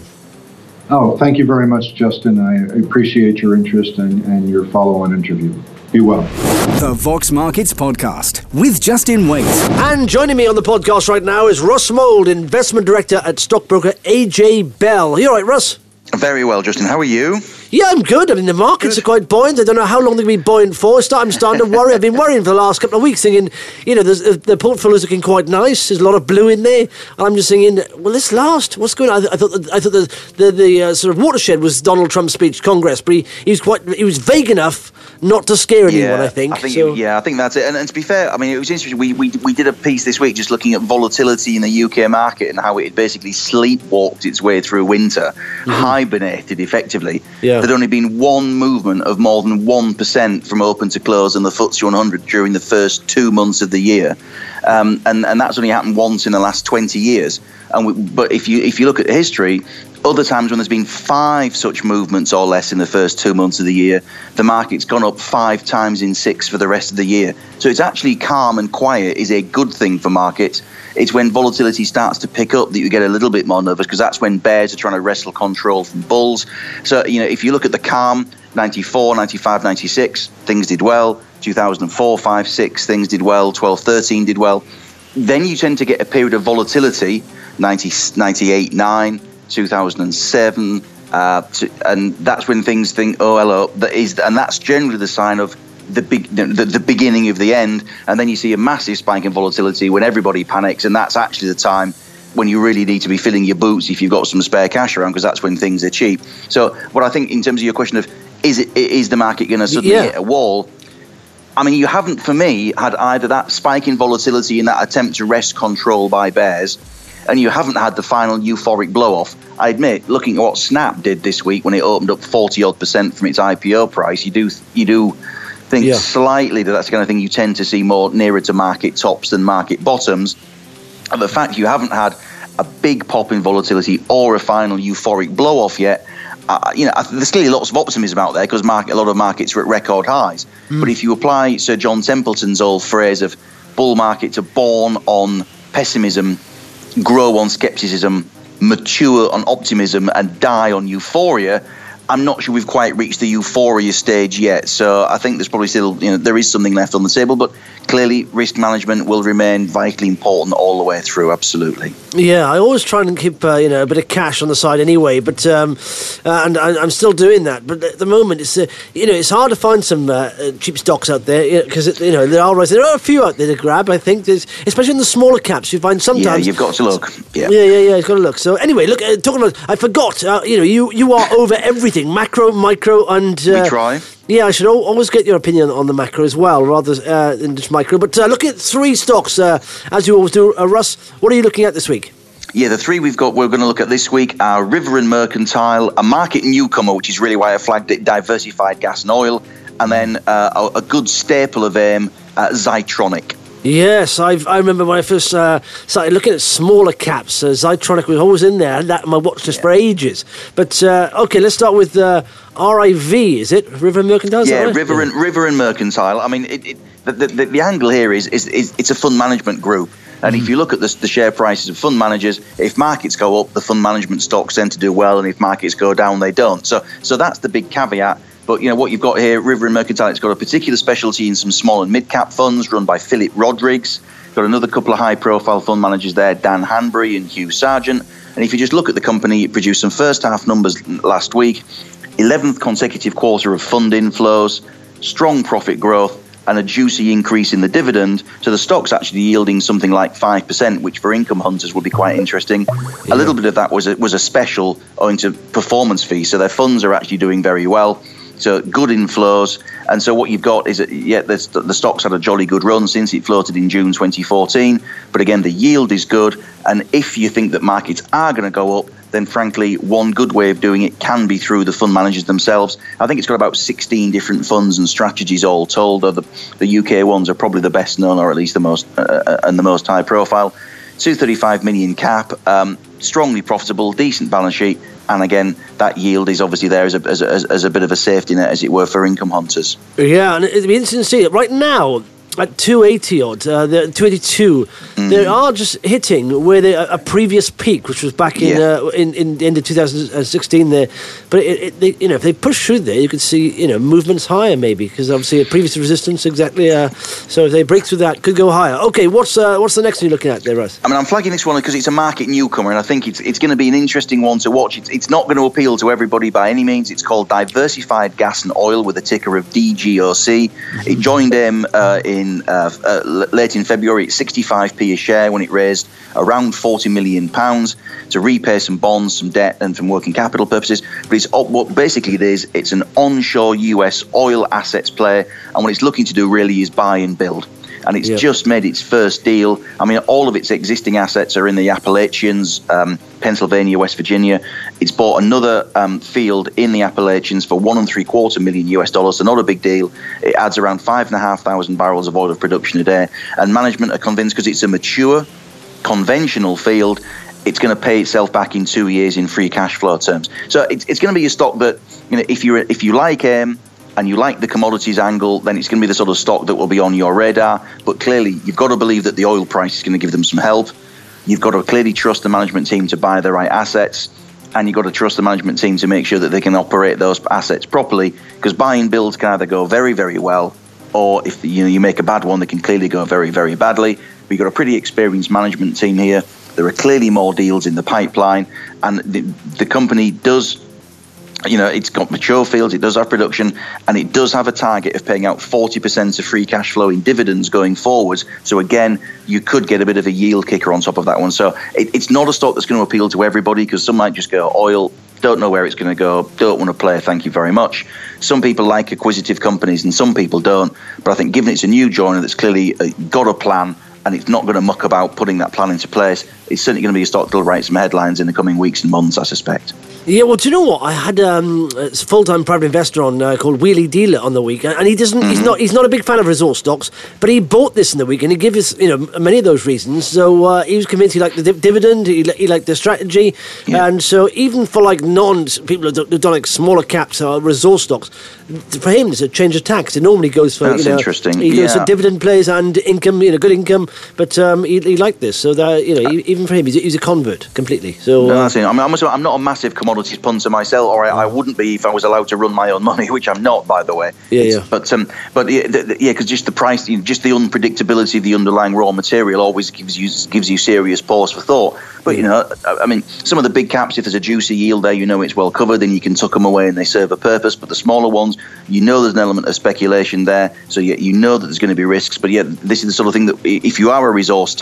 Oh, thank you very much, Justin. I appreciate your interest and, and your follow-on interview. Be well. The Vox Markets Podcast with Justin Waite. And joining me on the podcast right now is Russ Mould, Investment Director at stockbroker A J Bell. You all right, Russ? Very well, Justin. How are you? Yeah, I'm good. I mean, the markets good. are quite buoyant. I don't know how long they'll be buoyant for. I'm starting to worry. I've been worrying for the last couple of weeks, thinking, you know, the portfolio's looking quite nice. There's a lot of blue in there. And I'm just thinking, will this last? What's going on? I, I thought the, I thought the the, the uh, sort of watershed was Donald Trump's speech, Congress, but he, he was quite he was vague enough not to scare anyone. Yeah, I think. I think so. Yeah, I think that's it. And, and to be fair, I mean, it was interesting. We, we we did a piece this week just looking at volatility in the U K market and how it had basically sleepwalked its way through winter, mm-hmm. hibernated effectively. Yeah. There'd only been one movement of more than one percent from open to close in the F T S E one hundred during the first two months of the year, um, and and that's only happened once in the last twenty years. And we, but if you if you look at history, other times when there's been five such movements or less in the first two months of the year, the market's gone up five times in six for the rest of the year. So it's actually calm and quiet is a good thing for markets. It's when volatility starts to pick up that you get a little bit more nervous, because that's when bears are trying to wrestle control from bulls. So, you know, if you look at the calm, ninety-four, ninety-five, ninety-six, things did well. two thousand four, five, six, things did well. twelve, thirteen did well. Then you tend to get a period of volatility, ninety, ninety-eight, nine, two thousand seven, uh, to, and that's when things think, oh, hello, that is, and that's generally the sign of the big, the, the beginning of the end. And then you see a massive spike in volatility when everybody panics, and that's actually the time when you really need to be filling your boots if you've got some spare cash around, because that's when things are cheap. So what I think in terms of your question of is it is the market going to suddenly yeah. hit a wall, I mean, you haven't, for me, had either that spike in volatility in that attempt to wrest control by bears, and you haven't had the final euphoric blow-off. I admit, looking at what Snap did this week when it opened up forty odd percent from its I P O price, you do you do think yeah. slightly that that's the kind of thing you tend to see more nearer to market tops than market bottoms. And the fact you haven't had a big pop in volatility or a final euphoric blow-off yet, uh, you know, there's clearly lots of optimism out there because market, a lot of markets are at record highs. Mm. But if you apply Sir John Templeton's old phrase of bull markets are born on pessimism, grow on skepticism, mature on optimism, and die on euphoria, I'm not sure we've quite reached the euphoria stage yet. So I think there's probably still, you know, there is something left on the table, but clearly risk management will remain vitally important all the way through, absolutely. Yeah, I always try and keep, uh, you know, a bit of cash on the side anyway, but um, uh, and I, I'm still doing that. But at the moment, it's, uh, you know, it's hard to find some uh, cheap stocks out there, because, you know, you know, there are, there are a few out there to grab, I think, there's, especially in the smaller caps. You find sometimes... Yeah, you've got to look. Yeah, yeah, yeah, yeah you've got to look. So anyway, look, uh, talking about, I forgot, uh, you know, you, you are over everything. Macro, micro, and... Uh, we try. Yeah, I should always get your opinion on the macro as well, rather uh, than just micro. But uh, look at three stocks, uh, as you always do. Uh, Russ, what are you looking at this week? Yeah, the three we've got, we're going to look at this week are River and Mercantile, a market newcomer, which is really why I flagged it, Diversified Gas and Oil, and then uh, a, a good staple of AIM, uh, Zytronic. Yes, I've, I remember when I first uh, started looking at smaller caps. Uh, Zytronic was always in there. I had that on my watch list yeah. for ages. But, uh, OK, let's start with uh, R I V, is it? River and Mercantile? Yeah, right? River, and, River and Mercantile. I mean, it, it, the, the, the angle here is, is, is it's a fund management group. And if you look at the, the share prices of fund managers, if markets go up, the fund management stocks tend to do well, and if markets go down, they don't. So, so that's the big caveat. But you know what you've got here, River and Mercantile, it's got a particular specialty in some small and mid-cap funds run by Philip Rodrigues. Got another couple of high-profile fund managers there, Dan Hanbury and Hugh Sargent. And if you just look at the company, it produced some first-half numbers last week, eleventh consecutive quarter of fund inflows, strong profit growth, and a juicy increase in the dividend. So the stock's actually yielding something like five percent, which for income hunters would be quite interesting. Yeah. A little bit of that was a, was a special owing to performance fees. So their funds are actually doing very well. So good inflows. And so what you've got is, that, yeah, the, the stock's had a jolly good run since it floated in June twenty fourteen. But again, the yield is good. And if you think that markets are going to go up, then frankly, one good way of doing it can be through the fund managers themselves. I think it's got about sixteen different funds and strategies all told, though the, the U K ones are probably the best known, or at least the most uh, and the most high profile. two hundred thirty-five million cap, um, strongly profitable, decent balance sheet, and again, that yield is obviously there as a, as, a, as a bit of a safety net, as it were, for income hunters. Yeah, and it'd be interesting to see it right now. At two eighty odd, uh, the two eighty-two, mm. they are just hitting where they a previous peak, which was back in yeah. uh, in, in the end of two thousand sixteen. There, but it, it, they, you know, if they push through there, you could see you know movements higher maybe, because obviously a previous resistance exactly. Uh, so if they break through that, could go higher. Okay, what's uh, what's the next one you're looking at there, Russ? I mean, I'm flagging this one because it's a market newcomer, and I think it's it's going to be an interesting one to watch. It's it's not going to appeal to everybody by any means. It's called Diversified Gas and Oil with a ticker of D G O C. It joined them uh, in. Uh, uh, late in February at sixty-five p a share when it raised around forty million pounds to repay some bonds, some debt, and from working capital purposes. But it's what basically it is, it's an onshore U S oil assets play, and what it's looking to do really is buy and build. And it's yep. just made its first deal. I mean, all of its existing assets are in the Appalachians, um, Pennsylvania, West Virginia. It's bought another um, field in the Appalachians for one and three quarter million U S dollars. So not a big deal. It adds around five and a half thousand barrels of oil of production a day. And management are convinced, because it's a mature, conventional field, it's going to pay itself back in two years in free cash flow terms. So it's, it's going to be a stock that, you know, if you if you like AIM, and you like the commodities angle, then it's going to be the sort of stock that will be on your radar. But clearly, you've got to believe that the oil price is going to give them some help. You've got to clearly trust the management team to buy the right assets. And you've got to trust the management team to make sure that they can operate those assets properly. Because buy and build can either go very, very well, or if you know you make a bad one, they can clearly go very, very badly. But you've got a pretty experienced management team here. There are clearly more deals in the pipeline. And the, the company does... You know, it's got mature fields, it does have production, and it does have a target of paying out forty percent of free cash flow in dividends going forward. So again, you could get a bit of a yield kicker on top of that one. So it, it's not a stock that's going to appeal to everybody, because some might just go oil, don't know where it's going to go, don't want to play, thank you very much. Some people like acquisitive companies and some people don't. But I think given it's a new joiner that's clearly uh, got a plan, and it's not going to muck about putting that plan into place, it's certainly going to be a stock that will write some headlines in the coming weeks and months, I suspect. Yeah, well, do you know what? I had um, a full-time private investor on uh, called Wheelie Dealer on the week, and he doesn't. Mm-hmm. He's not. He's not a big fan of resource stocks, but he bought this in the week, and he gave us, you know, many of those reasons. So uh, he was convinced he liked the div- dividend, he, he liked the strategy, yeah. And so even for like non people who've done like smaller caps or resource stocks, for him it's a change of tax. It normally goes for That's you know, interesting. He goes yeah. for dividend plays and income, you know, good income, but um, he, he liked this. So that you know, uh, even for him, he's, he's a convert completely. So no, uh, that's it. I mean, I'm, I'm not a massive commodities punter myself. Or I, I wouldn't be if I was allowed to run my own money, which I'm not, by the way. Yeah, yeah. But um, but yeah, because just the price, you know, just the unpredictability of the underlying raw material always gives you gives you serious pause for thought. But you know, I mean, some of the big caps, if there's a juicy yield there, you know it's well covered, then you can tuck them away and they serve a purpose. But the smaller ones, you know, there's an element of speculation there, so you, you know that there's going to be risks. But yeah, this is the sort of thing that if you are a resource type,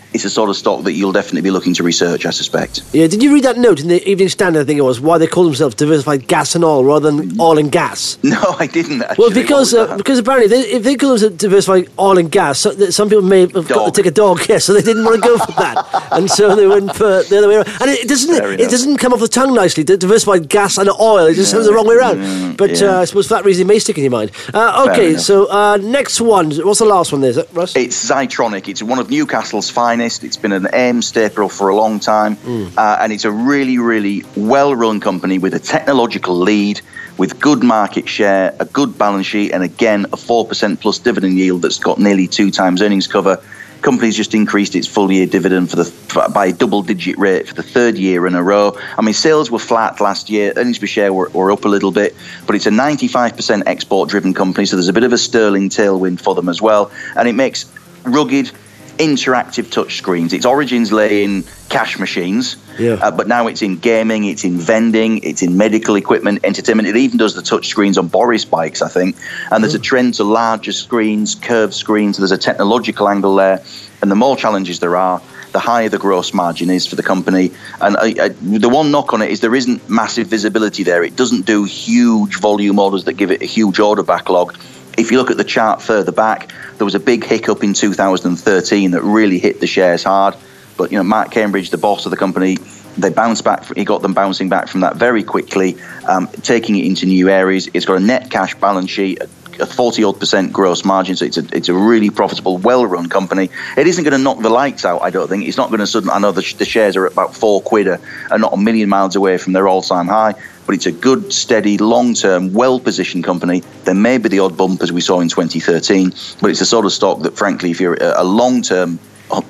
it's a sort of stock that you'll definitely be looking to research, I suspect. Yeah, did you read that note in the Evening Standard, I think it was, why they call themselves diversified gas and oil rather than oil and gas? No, I didn't, actually. Well, because uh, because apparently they, if they call themselves diversified oil and gas, so, some people may have dog. got to take a dog, yeah, so they didn't want to go for that. And so they went for the other way around. And it doesn't Fair it enough. doesn't come off the tongue nicely, diversified gas and oil, it just no. sounds the wrong way around. Mm, but yeah. uh, I suppose for that reason it may stick in your mind. Uh, okay, so uh, next one, what's the last one there, is it, Russ? It's Zytronic. It's one of Newcastle's finest. It's been an A I M staple for a long time, mm. uh, and it's a really, really well-run company with a technological lead, with good market share, a good balance sheet, and again, a four percent plus dividend yield that's got nearly two times earnings cover. Company's just increased its full-year dividend for the by a double-digit rate for the third year in a row. I mean, sales were flat last year, earnings per share were, were up a little bit, but it's a ninety-five percent export-driven company, so there's a bit of a sterling tailwind for them as well, and it makes rugged, interactive touch screens. Its origins lay in cash machines, yeah. uh, but now it's in gaming, it's in vending, it's in medical equipment, entertainment. It even does the touch screens on Boris bikes, I think. And there's a trend to larger screens, curved screens. There's a technological angle there. And the more challenges there are, the higher the gross margin is for the company. And I, I, the one knock on it is there isn't massive visibility there. It doesn't do huge volume orders that give it a huge order backlog. If you look at the chart further back, there was a big hiccup in two thousand thirteen that really hit the shares hard. But, you know, Mark Cambridge, the boss of the company, they bounced back. He got them bouncing back from that very quickly, um, taking it into new areas. It's got a net cash balance sheet, a forty-odd percent gross margin, so it's a, it's a really profitable, well-run company. It isn't going to knock the lights out, I don't think. It's not going to suddenly, I know the, the shares are at about four quid and not a million miles away from their all-time high, but it's a good, steady, long-term, well-positioned company. There may be the odd bump as we saw in twenty thirteen, but it's a sort of stock that, frankly, if you're a long-term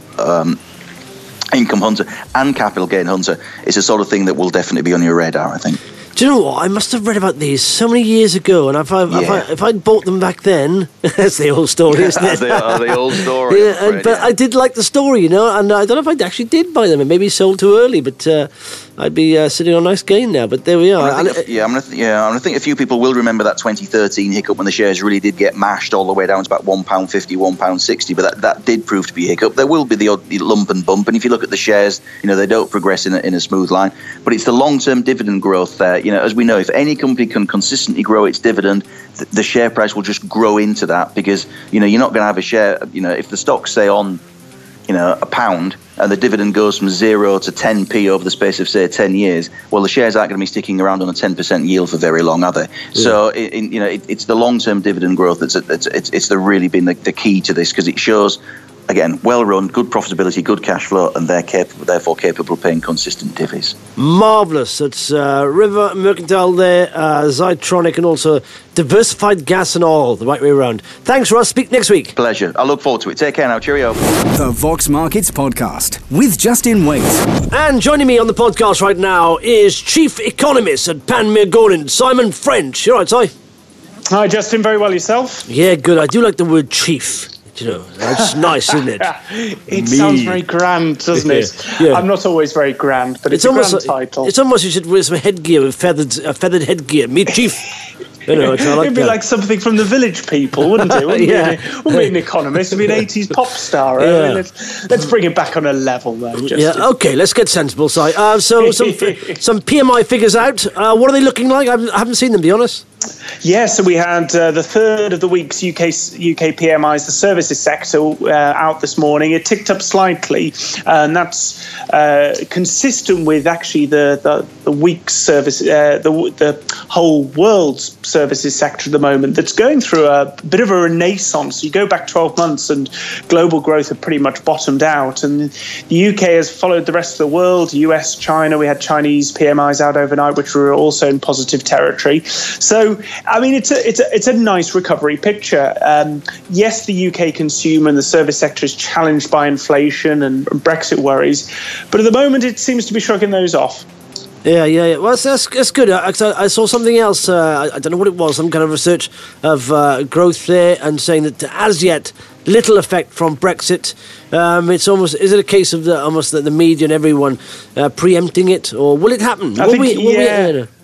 um, income hunter and capital gain hunter, it's a sort of thing that will definitely be on your radar, I think. Do you know what? I must have read about these so many years ago, and if, I, yeah. if, I, if I'd bought them back then, that's the old story, isn't it? They are the old story. Yeah, and, but yeah. I did like the story, you know, and I don't know if I actually did buy them. It maybe sold too early, but uh, I'd be uh, sitting on a nice gain now. But there we are. I think, yeah, I'm gonna th- yeah, I'm gonna think a few people will remember that twenty thirteen hiccup when the shares really did get mashed all the way down to about one pound fifty, one pound sixty. But that, that did prove to be a hiccup. There will be the odd lump and bump, and if you look at the shares, you know, they don't progress in a, in a smooth line. But it's the long-term dividend growth there. You know, as we know, if any Any company can consistently grow its dividend, th- the share price will just grow into that, because, you know, you're not going to have a share, you know, if the stocks stay on, you know, a pound and the dividend goes from zero to ten p over the space of, say, ten years, well, the shares aren't going to be sticking around on a ten percent yield for very long, are they? Yeah. So, it, it, you know, it, it's the long-term dividend growth that's it's, it's, it's the really been the, the key to this, because it shows, again, well-run, good profitability, good cash flow, and they're capable, therefore capable of paying consistent divvies. Marvellous. It's uh, River Mercantile there, uh, Zytronic, and also Diversified Gas and Oil, the right way around. Thanks, Russ. Speak next week. Pleasure. I look forward to it. Take care now. Cheerio. The Vox Markets Podcast with Justin Waite. And joining me on the podcast right now is Chief Economist at Panmure Gordon, Simon French. You all right, Si? Hi, Justin. Very well, yourself? Yeah, good. I do like the word chief. You know, it's nice, isn't it? It Me. sounds very grand, doesn't it? Yeah. I'm not always very grand, but it's, it's a almost, grand title. It's almost you should wear some headgear with feathered, uh, feathered headgear. Me chief. You know, like It'd be that. like something from the Village People, wouldn't it? Wouldn't yeah. be, wouldn't be an economist. It'd be an eighties pop star. Yeah. I mean, let's, let's bring it back on a level, though. Justin. Yeah, okay, let's get sensible, Si. Uh, so, some, some P M I figures out. Uh, what are they looking like? I haven't seen them, to be honest. Yeah, so we had uh, the third of the week's U K U K P M Is, the services sector, uh, out this morning. It ticked up slightly, uh, and that's uh, consistent with actually the the, the week's service, uh, the the whole world's services sector at the moment that's going through a bit of a renaissance. You go back twelve months, and global growth had pretty much bottomed out, and the U K has followed the rest of the world. U S, China, we had Chinese P M Is out overnight, which were also in positive territory. So. I mean, it's a it's a it's a nice recovery picture. Um, yes, the U K consumer and the service sector is challenged by inflation and Brexit worries, but at the moment it seems to be shrugging those off. Yeah, yeah, yeah. Well, that's, that's good. I, I saw something else. Uh, I don't know what it was. Some kind of research of uh, growth there, and saying that as yet little effect from Brexit. Um, it's almost is it a case of the almost the, the media and everyone uh, preempting it, or will it happen? I will think we, will yeah. we, uh,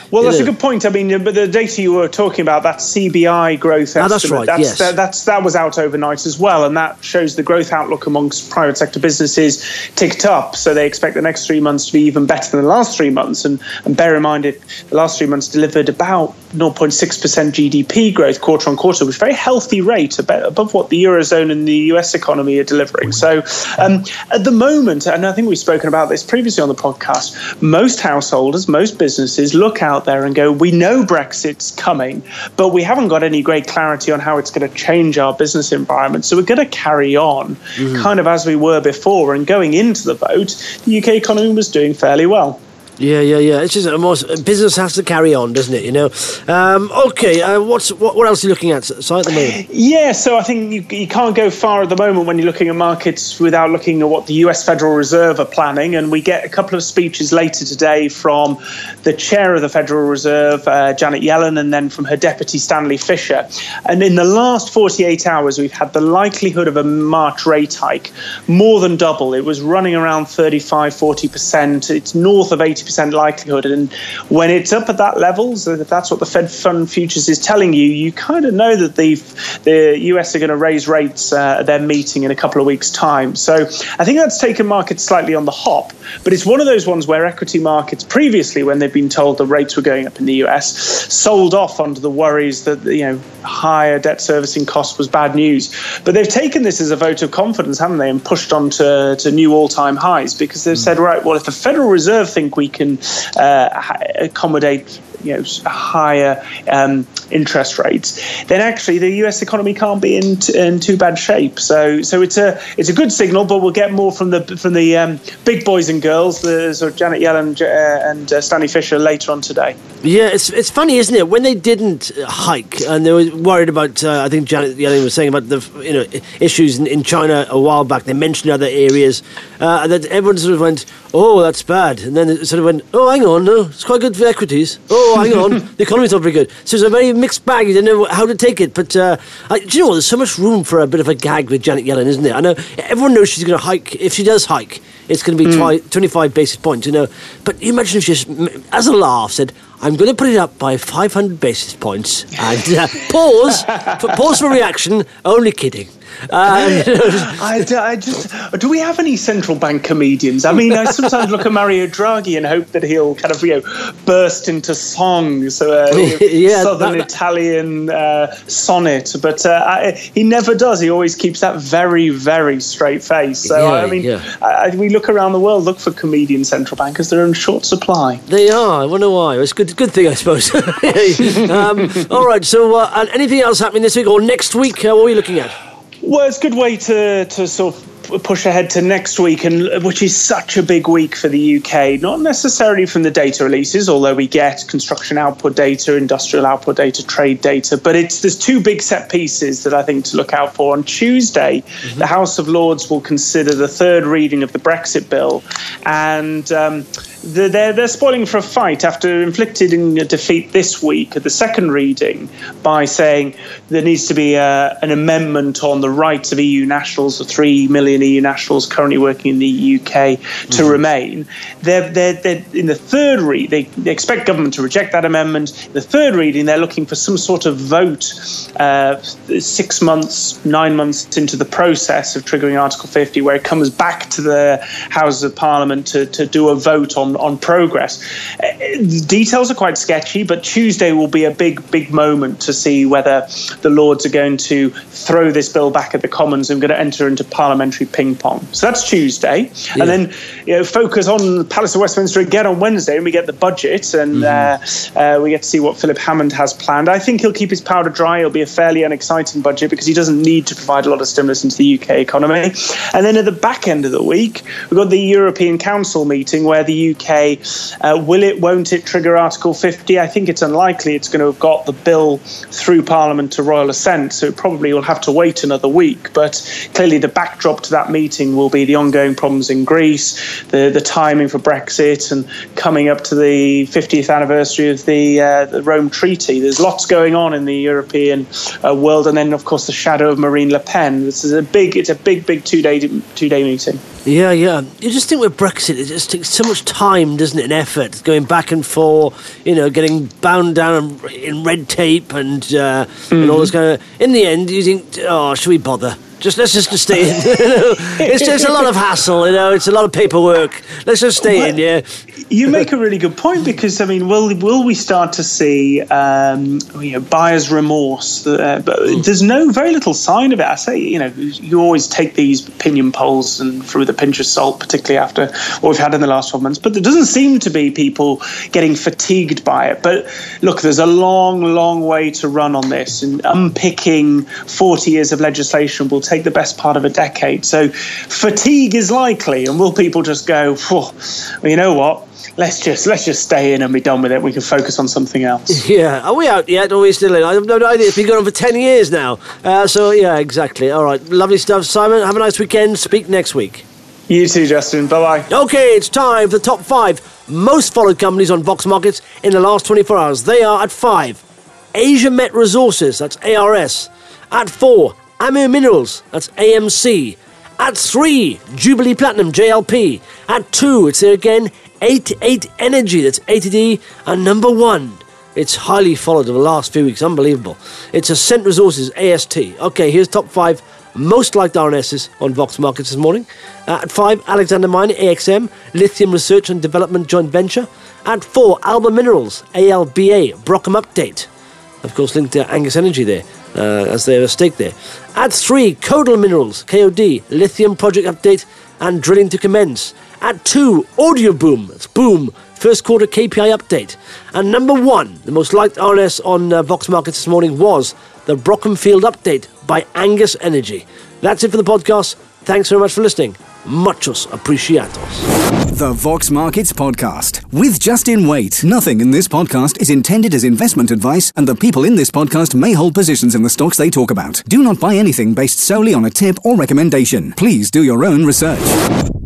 Well, that's know. a good point. I mean, but the data you were talking about, that C B I growth estimate, oh, that's right, that's, yes. that, that's, that was out overnight as well, and that shows the growth outlook amongst private sector businesses ticked up. So they expect the next three months to be even better than the last three months. And, and bear in mind, it, the last three months delivered about zero point six percent G D P growth quarter on quarter, which is a very healthy rate, above what the Eurozone and the U S economy are delivering. So um, at the moment, and I think we've spoken about this previously on the podcast, most householders, most businesses look out there and go, we know Brexit's coming, but we haven't got any great clarity on how it's going to change our business environment. So we're going to carry on mm-hmm. kind of as we were before. And going into the vote, the U K economy was doing fairly well. Yeah, yeah, yeah. It's just almost business has to carry on, doesn't it? You know. Um, okay. Uh, what's what, what else are you looking at? Si, at the moment? Yeah. So I think you, you can't go far at the moment when you're looking at markets without looking at what the U S Federal Reserve are planning. And we get a couple of speeches later today from the chair of the Federal Reserve, uh, Janet Yellen, and then from her deputy, Stanley Fischer. And in the last forty-eight hours, we've had the likelihood of a March rate hike more than double. It was running around thirty-five, forty percent. It's north of eighty percent likelihood, and when it's up at that level, so if that's what the Fed Fund Futures is telling you, you kind of know that the the U S are going to raise rates uh, at their meeting in a couple of weeks' time. So I think that's taken markets slightly on the hop, but it's one of those ones where equity markets previously, when they've been told the rates were going up in the U S, sold off under the worries that, you know, higher debt servicing costs was bad news. But they've taken this as a vote of confidence, haven't they, and pushed on to, to new all-time highs, because they've mm. said, right, well, if the Federal Reserve think we can uh, accommodate, you know, higher um, interest rates, then actually the U S economy can't be in, t- in too bad shape. So, so it's a it's a good signal, but we'll get more from the from the um, big boys and girls, the sort of Janet Yellen uh, and uh, Stanley Fischer later on today. Yeah, it's it's funny, isn't it? When they didn't hike and they were worried about, uh, I think Janet Yellen was saying about the you know issues in, in China a while back. They mentioned other areas, uh, and then everyone sort of went, "Oh, that's bad," and then it sort of went, "Oh, hang on, no, it's quite good for equities." Oh, hang on, the economy's not very good. So it's a very mixed bag. You don't know how to take it. But uh, I, do you know what? There's so much room for a bit of a gag with Janet Yellen, isn't there? I know everyone knows she's going to hike. If she does hike, it's going to be mm. twi- twenty-five basis points, you know. But you imagine if she just, as a laugh, said, I'm going to put it up by five hundred basis points and uh, pause, for, pause for reaction, only kidding. Uh, I, I just, do we have any central bank comedians? I mean, I sometimes look at Mario Draghi and hope that he'll kind of, you know, burst into songs, uh, yeah, Southern that, that, Italian uh, sonnet, but uh, I, he never does. He always keeps that very, very straight face. So, yeah, I mean, yeah. I, we look around the world, look for comedian central bankers. They're in short supply. They are. I wonder why. It's a good, good thing, I suppose. um, all right, so uh, anything else happening this week or next week? Uh, what are we looking at? Well, it's a good way to, to sort of push ahead to next week, and which is such a big week for the U K, not necessarily from the data releases, although we get construction output data, industrial output data, trade data, but it's there's two big set pieces that I think to look out for. On Tuesday, mm-hmm. the House of Lords will consider the third reading of the Brexit bill, and um, They're, they're spoiling for a fight after inflicting a defeat this week at the second reading by saying there needs to be a, an amendment on the rights of E U nationals, the three million E U nationals currently working in the U K, to mm-hmm. remain. They're, they're, they're, in the third read, they, they expect government to reject that amendment. In the third reading, they're looking for some sort of vote uh, six months, nine months into the process of triggering Article fifty, where it comes back to the Houses of Parliament to, to do a vote on on progress. Uh, the details are quite sketchy, but Tuesday will be a big, big moment to see whether the Lords are going to throw this bill back at the Commons and going to enter into parliamentary ping pong. So that's Tuesday. Yeah. And then, you know, focus on the Palace of Westminster again on Wednesday, and we get the budget, and mm-hmm. uh, uh, we get to see what Philip Hammond has planned. I think he'll keep his powder dry. It'll be a fairly unexciting budget because he doesn't need to provide a lot of stimulus into the U K economy. And then at the back end of the week, we've got the European Council meeting where the U K Uh, will it, won't it trigger Article fifty? I think it's unlikely it's going to have got the bill through Parliament to royal assent, so it probably will have to wait another week. But clearly the backdrop to that meeting will be the ongoing problems in Greece, the, the timing for Brexit, and coming up to the fiftieth anniversary of the, uh, the Rome Treaty. There's lots going on in the European uh, world, and then, of course, the shadow of Marine Le Pen. This is a big, it's a big, big two-day two-day meeting. Yeah, yeah. You just think with Brexit, it just takes so much time, doesn't it, and effort, going back and forth, you know, getting bound down in red tape and, uh, mm-hmm. and all this kind of... In the end, you think, oh, should we bother? Just let's just stay in. it's just a lot of hassle, you know. It's a lot of paperwork. Let's just stay well, in, yeah. You make a really good point, because I mean, will will we start to see um, you know, buyer's remorse? Uh, but mm. there's no very little sign of it. I say, you know, you always take these opinion polls and through with a pinch of salt, particularly after what we've had in the last twelve months. But there doesn't seem to be people getting fatigued by it. But look, there's a long, long way to run on this, and unpicking forty years of legislation will take the best part of a decade. So fatigue is likely, and will people just go, well, you know what? Let's just let's just stay in and be done with it. We can focus on something else. Yeah. Are we out yet? Or are we still in? I have no idea. It's been going on for ten years now. Uh, so, yeah, exactly. All right. Lovely stuff, Simon. Have a nice weekend. Speak next week. You too, Justin. Bye-bye. Okay, it's time for the top five most followed companies on Vox Markets in the last twenty-four hours. They are at five, Asia Met Resources. That's A R S. At four, Amir Minerals. That's A M C. At three, Jubilee Platinum. J L P. At two, it's there again, eighty-eight Energy, that's A T D, and number one, it's highly followed over the last few weeks, unbelievable. It's Ascent Resources, A S T. Okay, here's top five most liked R N Ss on Vox Markets this morning. Uh, at five, Alexander Mining, A X M, Lithium Research and Development Joint Venture. At four, Alba Minerals, A L B A, Brockham Update. Of course, linked to Angus Energy there, uh, as they have a stake there. At three, Codal Minerals, K O D, Lithium Project Update and Drilling to Commence. At two, Audio Boom, that's Boom, first quarter K P I update. And number one, the most liked R N S on uh, Vox Markets this morning was the Brockham Field Update by Angus Energy. That's it for the podcast. Thanks very much for listening. Muchos apreciados. The Vox Markets Podcast with Justin Waite. Nothing in this podcast is intended as investment advice, and the people in this podcast may hold positions in the stocks they talk about. Do not buy anything based solely on a tip or recommendation. Please do your own research.